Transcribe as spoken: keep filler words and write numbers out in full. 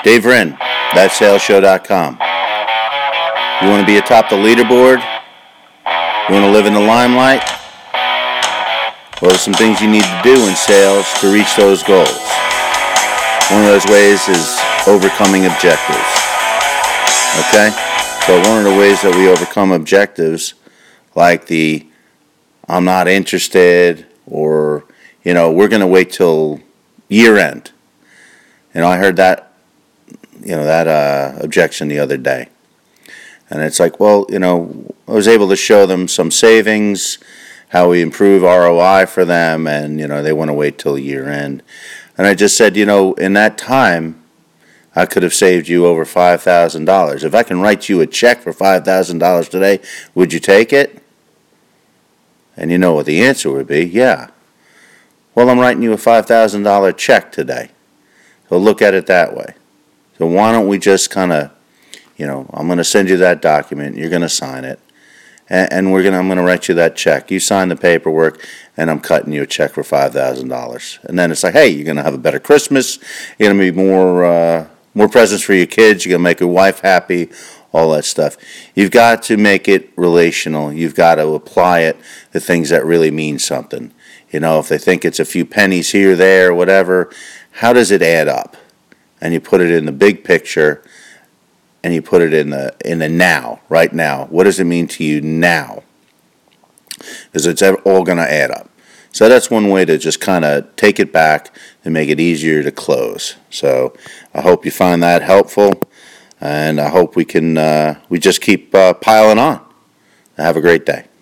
Dave Wren, that sales show dot com. You want to be atop the leaderboard? You want to live in the limelight? Well, there's some things you need to do in sales to reach those goals. One of those ways is overcoming objectives. Okay? So one of the ways that we overcome objectives, like the I'm not interested, or, you know, we're going to wait till year end. You know, I heard that, you know, that uh, objection the other day. And it's like, well, you know, I was able to show them some savings, how we improve R O I for them, and, you know, they want to wait till year end. And I just said, you know, in that time, I could have saved you over five thousand dollars. If I can write you a check for five thousand dollars today, would you take it? And you know what the answer would be, yeah. Well, I'm writing you a five thousand dollars check today. So look at it that way. So why don't we just kind of, you know, I'm going to send you that document. You're going to sign it. And, and we're gonna, I'm going to write you that check. You sign the paperwork, and I'm cutting you a check for five thousand dollars. And then it's like, hey, you're going to have a better Christmas. You're going to be more, uh, more presents for your kids. You're going to make your wife happy. All that stuff. You've got to make it relational. You've got to apply it to things that really mean something. You know, if they think it's a few pennies here, there, whatever, how does it add up? And you put it in the big picture, and you put it in the in the now, right now. What does it mean to you now? Because it's all going to add up. So that's one way to just kind of take it back and make it easier to close. So I hope you find that helpful. And I hope we can, uh, we just keep uh, piling on. Have a great day.